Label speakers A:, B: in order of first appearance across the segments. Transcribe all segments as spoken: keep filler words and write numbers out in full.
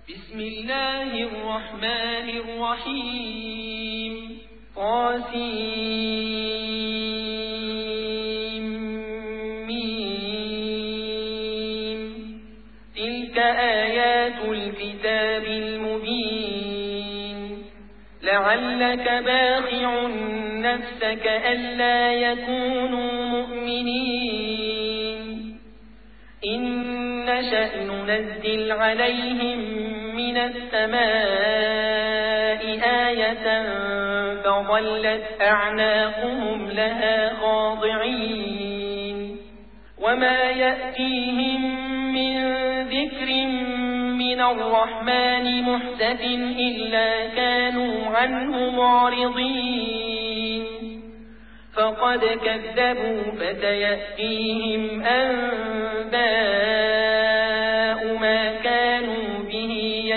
A: بسم الله الرحمن الرحيم طاسيم تلك آيات الكتاب المبين لعلك باخع نفسك ألا يكونوا مؤمنين إن نشأ ننزل عليهم من السماء آية فظلت أعناقهم لها خاضعين وما يأتيهم من ذكر من الرحمن محدث إلا كانوا عنه معرضين فقد كذبوا فسيأتيهم أنباء ما كانوا به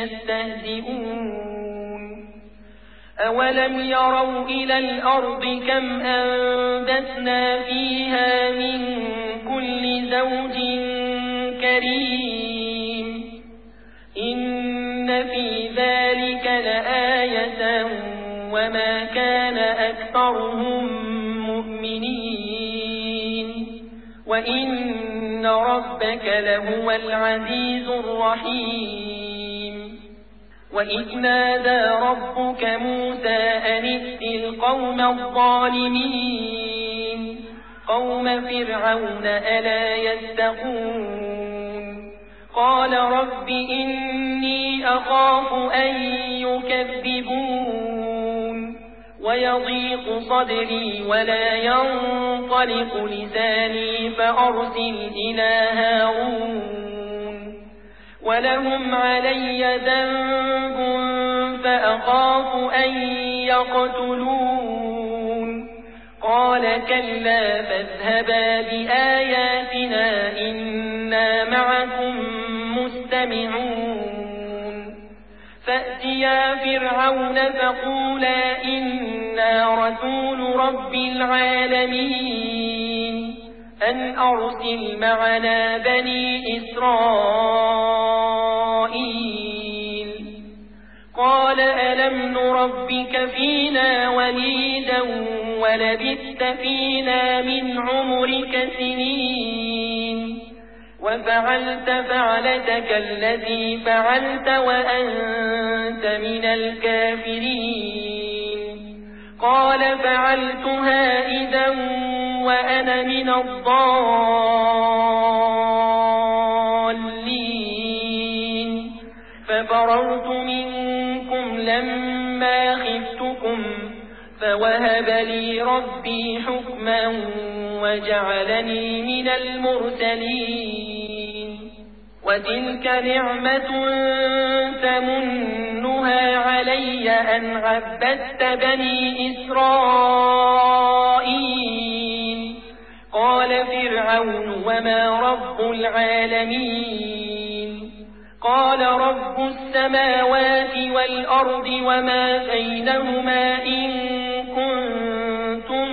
A: يستهزئون أولم يروا إلى الأرض كم أنبتنا فيها من كل زوج كريم إن في ذلك لآية وما كان أكثرهم مؤمنين وإن ربك لهو العزيز الرحيم وإذ نادى ربك موسى أن ائت القوم الظالمين قوم فرعون ألا يتقون قال رب إني أخاف أن يكذبون ويضيق صدري ولا ينطلق لساني فأرسل إلى هارون ولهم علي ذنب فأخاف أن يقتلون قال كلا فاذهبا بآياتنا إنا معكم مستمعون فأتيا فرعون فقولا إنا رسول رب العالمين أن أرسل معنا بني إسرائيل قال ألم نربك فينا وليدا ولبثت فينا من عمرك سنين وفعلت فعلتك التي فعلت وأنت من الكافرين قال فعلتها إذا وأنا من الضالين ففررت منكم لما خفتكم فوهب لي ربي حكما وجعلني من المرسلين وتلك نعمة تمنها علي أن عبدت بني إسرائيل قال فرعون وما رب العالمين قال رب السماوات والأرض وما بينهما إن كنتم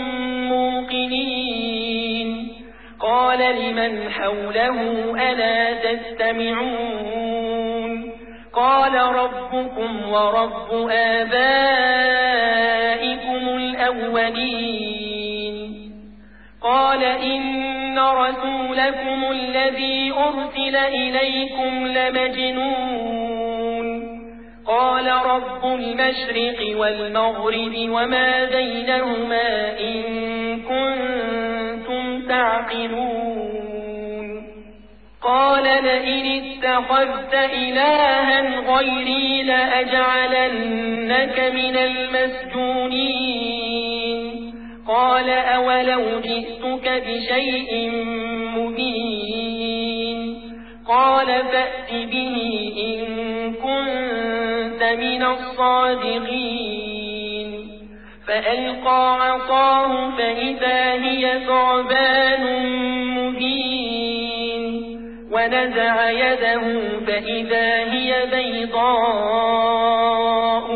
A: موقنين قال لمن حوله ألا تستمعون قال ربكم ورب آبائكم الأولين قال إن رسولكم الذي أرسل إليكم لمجنون قال رب المشرق والمغرب وما بينهما إن كنتم تعقلون قال لئن اتخذت إلها غيري لأجعلنك من المسجونين قال أولو جئتك بشيء مبين قال فأت به إن كنت من الصادقين فألقى عصاه فإذا هي ثعبان مبين ونزع يده فإذا هي بيضاء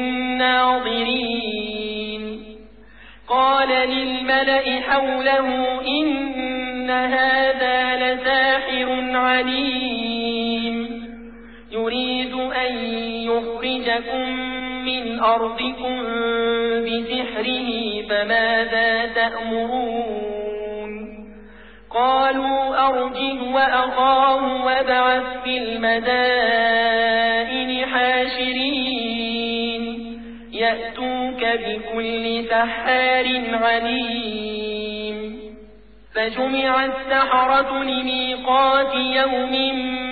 A: للناظرين قال للملأ حوله إن هذا لساحر عليم يريد يريد أن يخرجكم من أرضكم بسحره فماذا تأمرون قالوا أرجه وأخاه وابعث في المدائن حاشرين يأتوك بكل سحار عليم فجمع السحرة لميقات يوم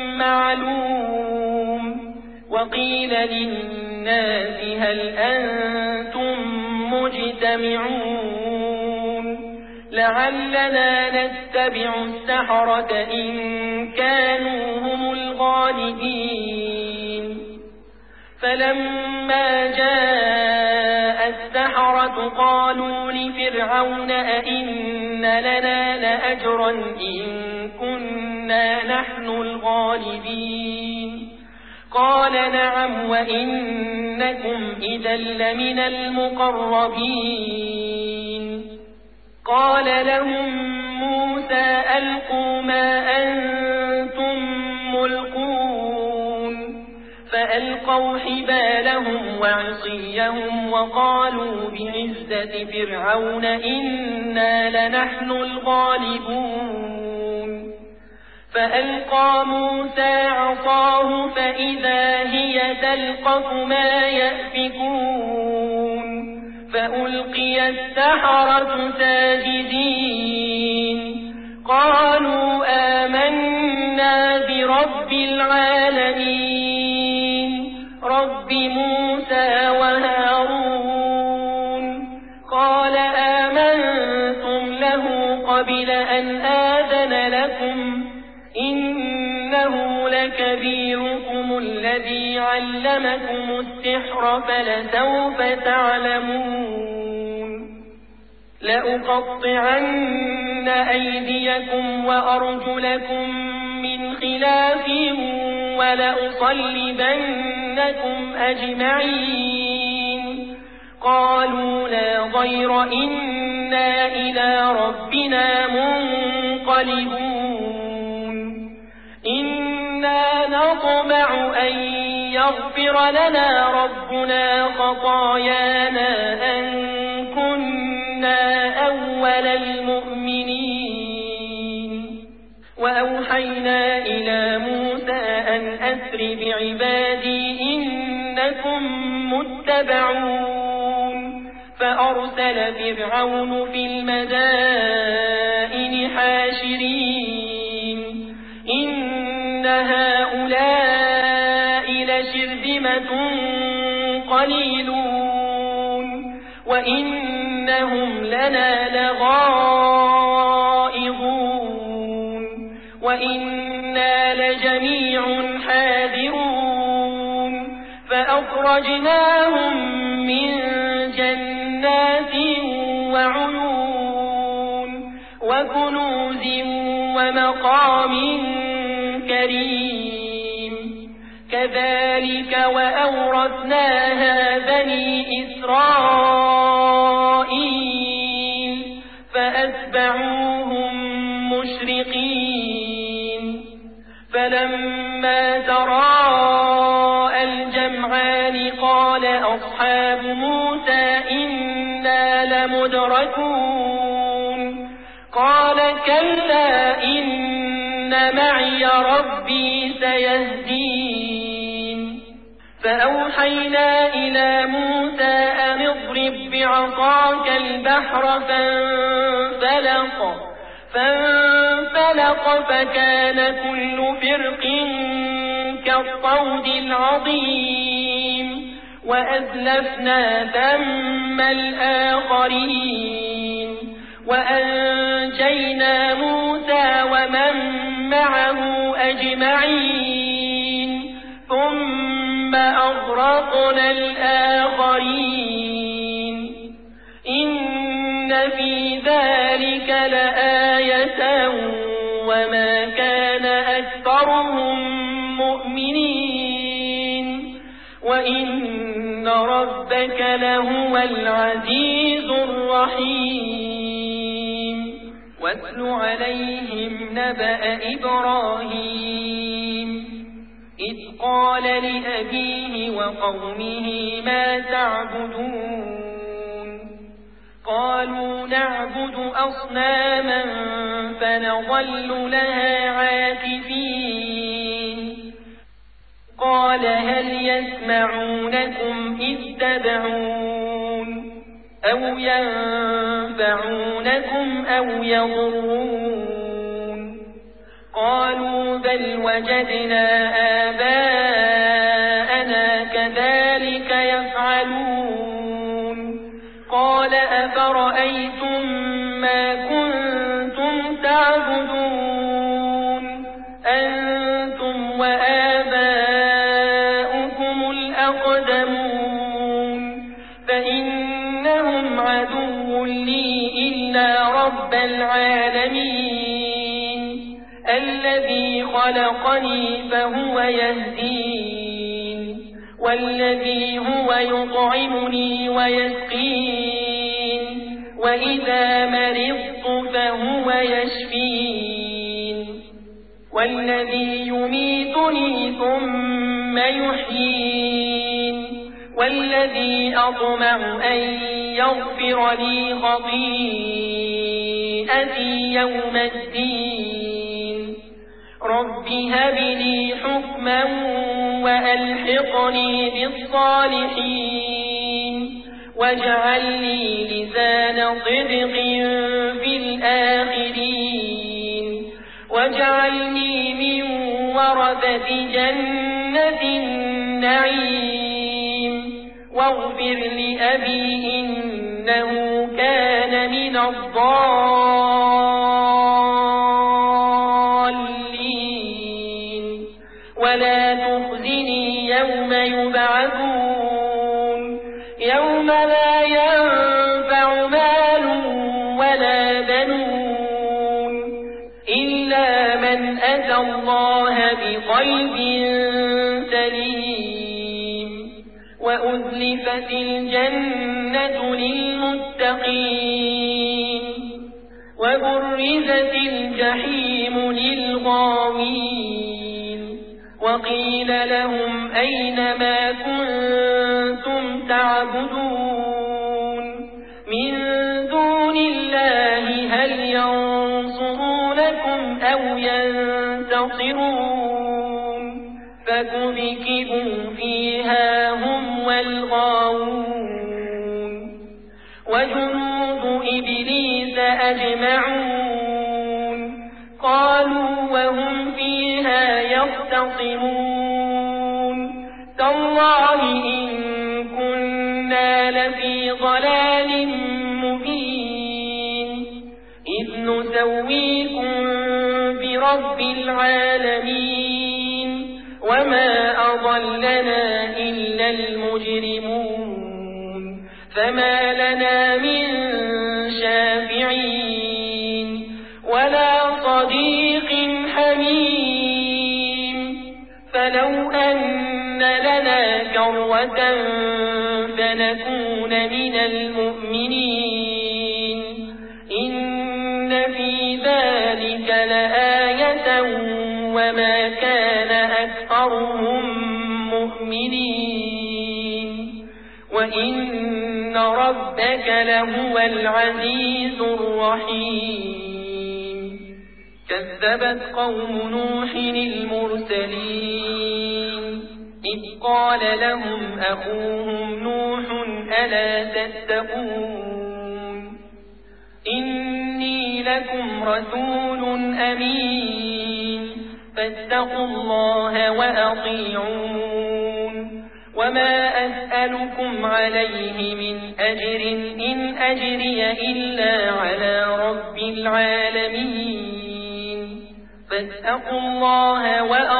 A: معلوم وقيل للناس هل أنتم مجتمعون لعلنا نتبع السحرة إن كانوا هم الغالبين فلما جاء السحرة قالوا لفرعون أئن لنا لأجرا إن كنا نحن الغالبين قال نعم وإنكم إذا لمن المقربين قال لهم موسى ألقوا ما أنتم ملقون فألقوا حبالهم وعصيهم وقالوا بعزة فرعون إنا لنحن الغالبون فألقى موسى عصاه فإذا هي تلقف ما يأفكون فألقي السحرة ساجدين قالوا آمنا برب العالمين رب موسى وهارون قال آمنتم له قبل أن آذن لكم إنه لكبيركم الذي علمكم السحر فلسوف تعلمون لأقطعن أيديكم وأرجلكم من خلاف ولأصلبنكم أجمعين قالوا لا ضير إنا إلى ربنا منقلبون إنا نطمع أن يغفر لنا ربنا خطايانا أن كنا أول المؤمنين وأوحينا إلى موسى أن أسر بعبادي إنكم متبعون فأرسل فرعون في المدائن حاشرين إن هؤلاء لشرذمة قليلون وإنهم لنا لغائظون وإنا لجميع حاذرون فأخرجناهم من جنات وعيون وكنوز ومقام كريم كذلك وأورثناها بني إسرائيل فأتبعوهم مشرقين فلما تراءى الجمعان قال أصحاب موسى إنا لمدركون قال كلا إن معي ربي سيهدين فأوحينا إلى موسى أن اضرب بعصاك البحر فانفلق فانفلق فكان كل فرق كالطود العظيم وأزلفنا ثم الآخرين وأنجينا موسى ومن معه أجمعين ثم أغرقنا الآخرين إن في ذلك لآية وما كان أكثرهم مؤمنين وإن ربك لهو العزيز الرحيم واتل عليهم نبأ إبراهيم إذ قال لأبيه وقومه ما تعبدون قالوا نعبد أصناما فنظل لها عاكفين قال هل يسمعونكم إذ تدعون أو ينفعونكم أو يضرون قالوا بل وجدنا آباءنا كذلك يفعلون قال أفرأيتم ما كنتم تعبدون أنتم وآباؤكم الأقدمون فإنهم عدو لي إلا رب العالمين الذي خلقني فهو يهدين والذي هو يطعمني ويسقين وإذا مرضت فهو يشفين والذي يميتني ثم يحيين والذي أطمع أن يغفر لي خطيئتي يوم الدين رب هب لي حكما وألحقني بالصالحين واجعل لي لسان صدق في الآخرين واجعلني من ورثة جنة النعيم واغفر لأبي إنه كان من الضالين ولا تخزني يوم يبعثون يوم لا ينفع مال ولا بنون إلا من أتى الله بقلب سليم وأزلفت الجنة للمتقين وبرزت الجحيم للغاوين وقيل لهم أين ما كنتم تعبدون من دون الله هل ينصرونكم أو ينتصرون فكبكبوا فيها هم والغاوون وجنود إبليس أجمعون قالوا وهم فيها يختصمون تالله إن كنا لفي ضلال مبين إذ نسويكم برب العالمين وما أضلنا إلا المجرمون فما لنا من شافعين ولا صديق حميم فلو أن لنا كروة فنكون من المؤمنين إن في ذلك لآية وما كان أكثرهم مؤمنين وإن ربك لهو العزيز الرحيم كذبت قوم نوح المرسلين إذ قال لهم أخوهم نوح ألا تتقون إني لكم رسول أمين فاتقوا الله وأطيعون وما أسألكم عليه من أجر إن أجري إلا على رب العالمين فاتقوا الله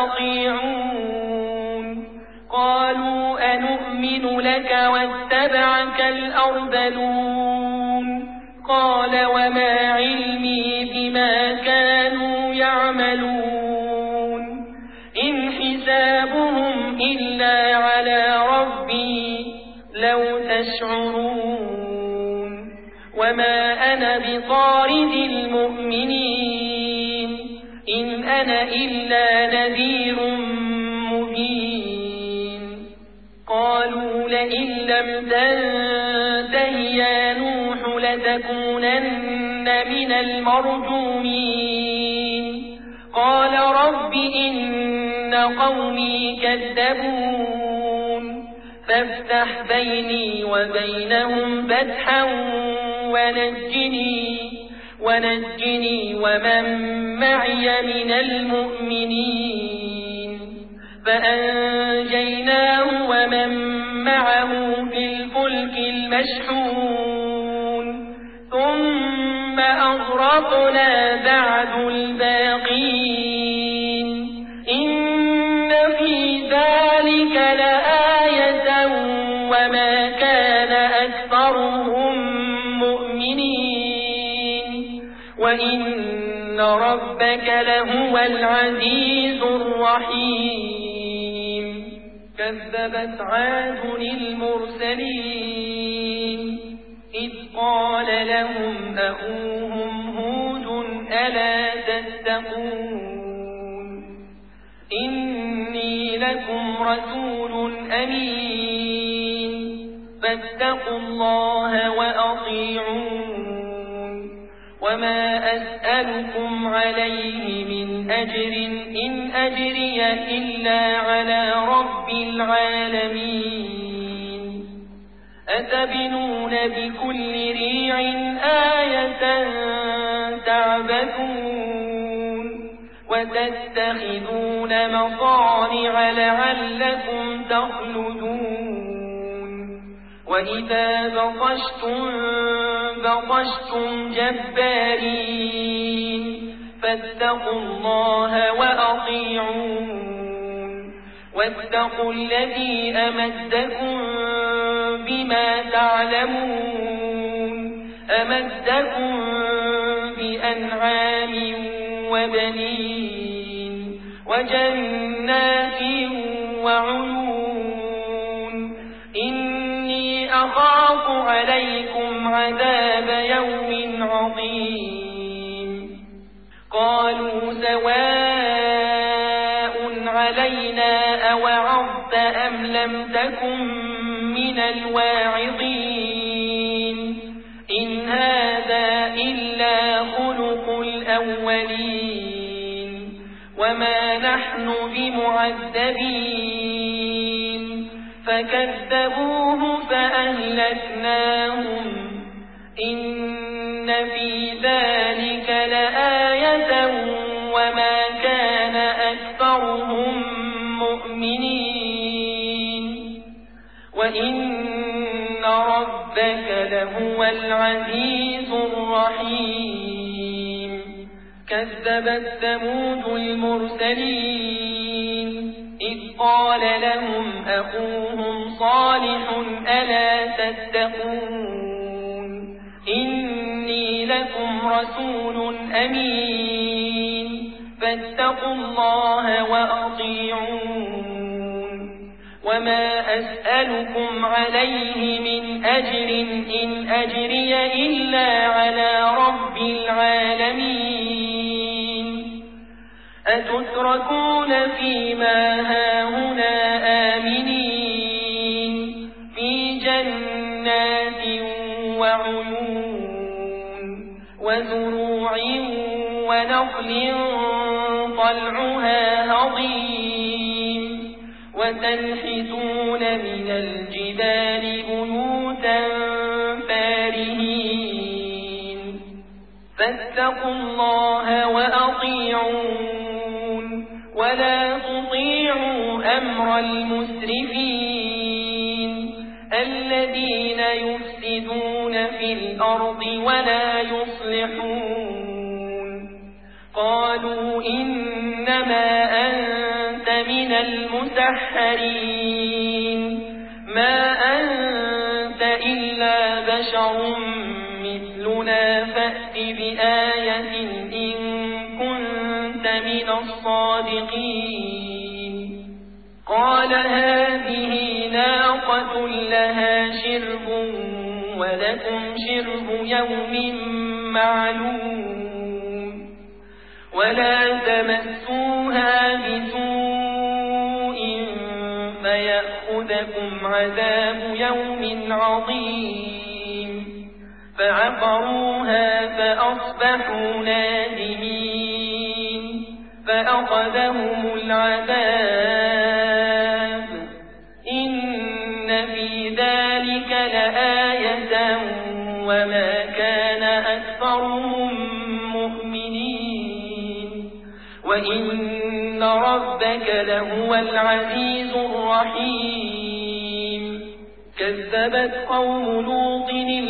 A: وأطيعون قالوا أنؤمن لك واتبعك الأرذلون قال وما علمي بما كانوا يعملون إن حسابهم إلا على ربي لو تشعرون وما أنا بطارد المؤمنين إن أنا إلا نذير مبين لئن لم تنته يا نوح لتكونن من المرجومين قال رب إن قومي كذبون فافتح بيني وبينهم فتحا ونجني ونجني ومن معي من المؤمنين فأنجيناه ومن معه في الفلك المشحون ثم أغرقنا بعد الباقين إن في ذلك لآية وما كان أكثرهم مؤمنين وإن ربك لهو العزيز الرحيم كذبت عاد المرسلين إذ قال لهم أخوهم هود ألا تتقون إني لكم رسول أمين فاتقوا الله وأطيعون وما أسألكم عليه من أجر إن أجري إلا على رب العالمين أتبنون بكل ريع آية تعبثون وتتخذون مصانع لعلكم تخلدون وإذا بطشتم بطشتم جبارين فاتقوا الله وأطيعون واتقوا الذي أمدكم بما تعلمون أمدكم بأنعام وبنين وجنات وعيون إني أخاف عليكم عذاب يوم عظيم قالوا سواء علينا أوعظت أم لم تكن من الواعظين إن هذا إلا خلق الأولين وما نحن بمعذبين فكذبوه فأهلكناهم إن في ذلك لآية وما كان أكثرهم مؤمنين وإن ربك لهو العزيز الرحيم كذبت ثمود المرسلين إذ قال لهم أخوهم صالح ألا تتقون إني لكم رسول أمين فاتقوا الله وأطيعون وما أسألكم عليه من أجر إن أجري إلا على رب العالمين أتتركون فيما هاهنا آمنين في جنات وعيون وزروع ونخل طلعها هضيم وتنحتون من الجبال بيوتا فارهين فاتقوا الله وأطيعون ولا تطيعوا أمر المسرفين الذين يفسدون في الأرض ولا يصلحون قالوا إنما أنت من المسحرين ما أنت إلا بشر مثلنا فأت بآية إن كنت من الصادقين قال هذه ناقة لها شرب ولكم شرب يوم معلوم ولا تمسوها بسوء فيأخذكم يأخذكم عذاب يوم عظيم فعقروها فأصبحوا نادمين فأخذهم العذاب إن في ذلك لآية وما كان أكثرهم مؤمنين وإن ربك لهو العزيز الرحيم كذبت قوم لوط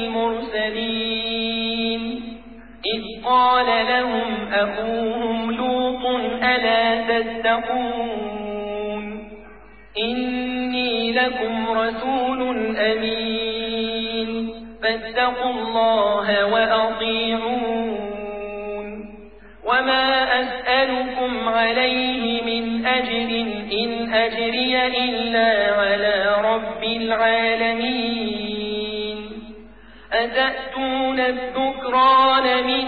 A: المرسلين إذ قال لهم أخوهم لوط ألا تتقون إني لكم رسول أمين فاتقوا الله وأطيعون وما أسألكم عليه من أجر إن أجري إلا على رب العالمين أتأتون الذكران من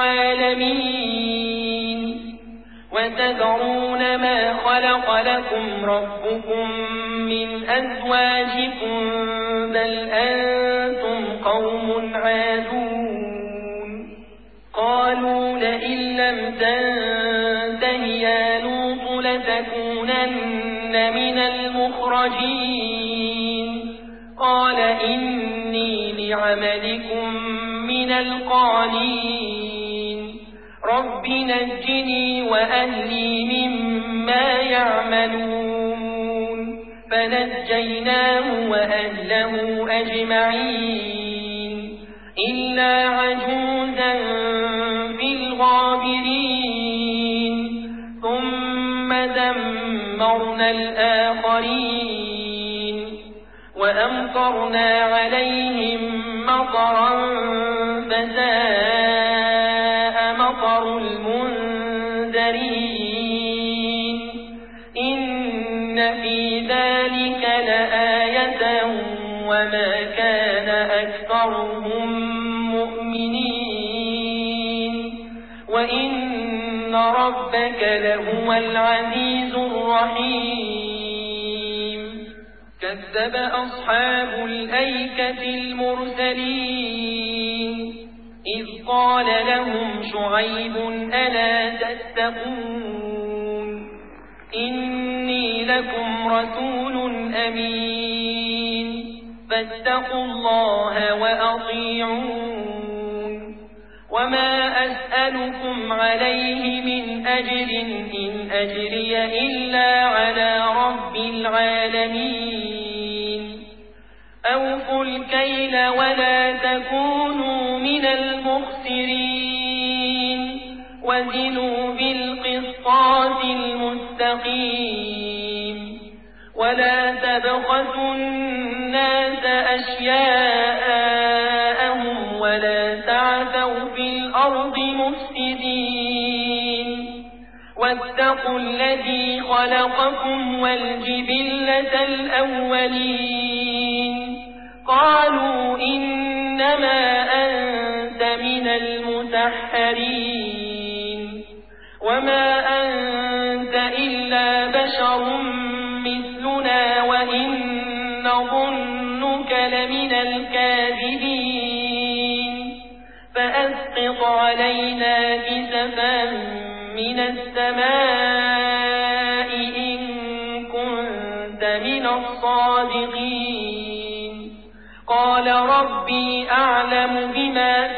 A: العالمين وتذرون ما خلق لكم ربكم من أزواجكم بل أنتم قوم عادون قالوا لئن لم تنته يا لوط لتكونن من المخرجين قال إني لعملكم من القالين رب نجني وأهلي مما يعملون فنجيناه وأهله أجمعين إلا عجوزا في الغابرين ثم دمرنا الآخرين وأمطرنا عليهم مطرا فساء مطر المنذرين إن في ذلك لآية وما كان أكثرهم مؤمنين وإن ربك لهو العزيز الرحيم كذب أصحاب الأيكة المرسلين إذ قال لهم شعيب ألا تتقون إني لكم رسول أمين فاتقوا الله وأطيعون وما أسألكم عليه من أجر إن أجري إلا على رب العالمين أوفوا الكيل ولا تكونوا من المخسرين وزنوا بالقسطاس المستقيم ولا تبخسوا الناس أشياءهم ولا تعثوا في الأرض مفسدين واتقوا الذي خلقكم والجبلة الأولين قالوا إنما أنت من المسحرين وما أنت إلا بشر مثلنا وإن نظنك لمن الكاذبين فأسقط علينا كسفا من السماء إن كنت من الصادقين قال ربي أعلم بما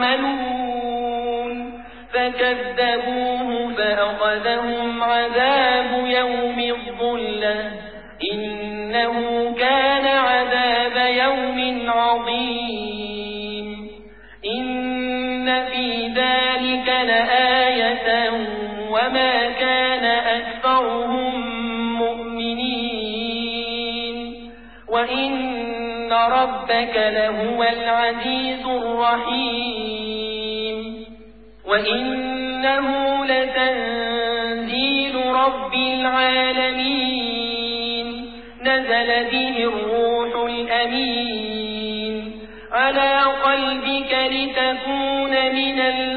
A: تعملون فكذبوه فأخذهم عذاب يوم الظلة إنه كان عذاب يوم عظيم إن في ذلك لآية وما كان أكثرهم مؤمنين وإن ربك لهو العزيز الرحيم وإنه لتنزيل رب العالمين نزل به الروح الأمين على قلبك لتكون من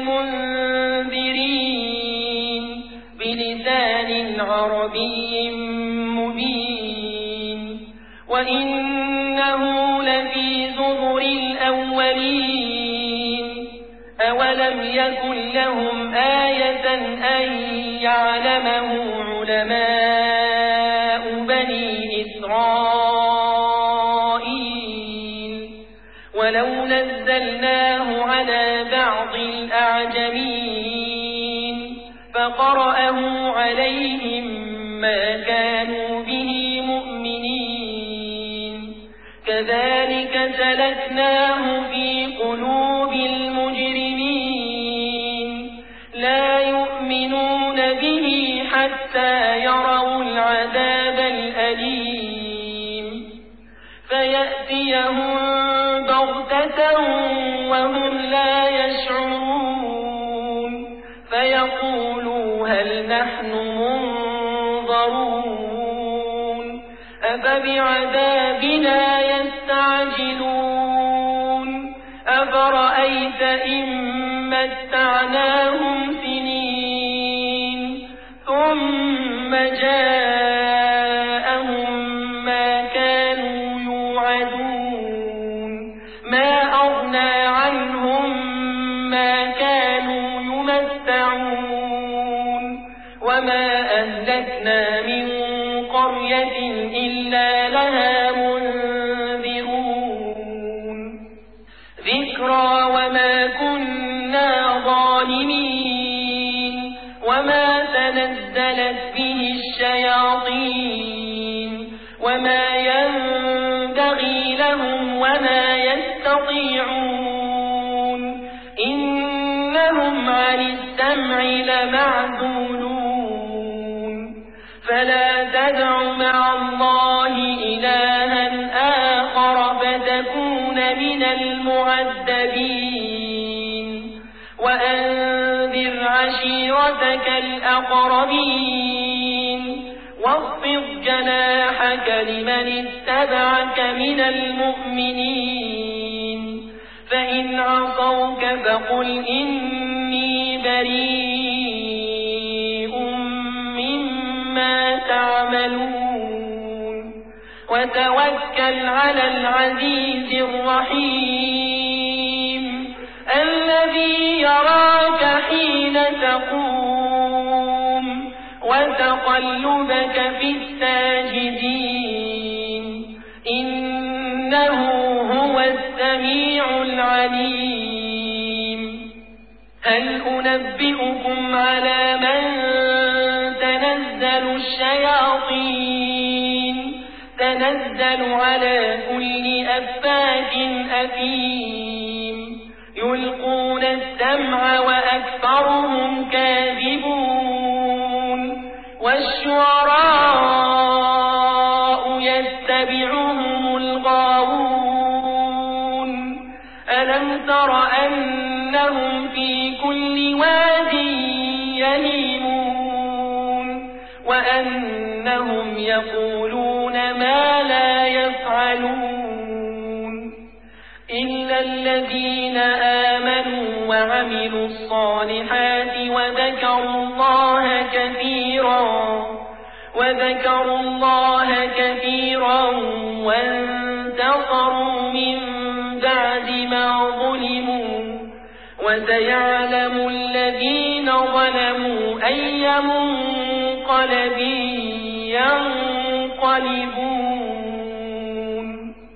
A: المنذرين بلسان عربي مبين وإنه لفي زبر الأولين أولم يكن لهم آية أن يعلمه علماء بني إسرائيل ولو نزلناه على بعض الأعجمين فقرأه عليهم ما كانوا به مؤمنين كذلك سلكناه في قلوب المجرمين لا يؤمنون به حتى يروا العذاب الأليم فيأتيهم بغتة وهم لا يشعرون فيقولوا هل نحن منظرون أفبعذابنا يستعجلون أفرأيت إن متعناهم سنين ثم جاءهم ما كانوا يوعدون ما أغنى عنهم ما كانوا يمتعون وما أهلكنا من قرية إلا لها منذرون ذكرى وما كنا ظالمين وما تنزلت به الشياطين وما ينبغي لهم وما يستطيعون إنهم عن السمع لمعزولون فلا تدع مع الله إلها آخر فتكون من المعذبين وأنذر عشيرتك الأقربين واخفض جناحك لمن اتبعك من المؤمنين فإن عصوك فقل إني بريء مما تعملون وتوكل على العزيز الرحيم الذي يراك حين تقوم وتقلبك في الساجدين إنه هو السميع العليم هل أنبئكم على من تنزل الشياطين تنزل على كل أفاك أثيم يلقون السمع وأكثرهم كاذبون والشعراء يتبعهم الغاوون ألم تر أنهم في كل واد يهيمون وأنهم يقولون ما لا يفعلون إلا الذين آمنوا وعملوا الصالحات وذكروا الله كثيرا وذكروا الله كثيرا وانتصروا من بعد ما ظلموا وسيعلم الذين ظلموا أي منقلب ينقلبون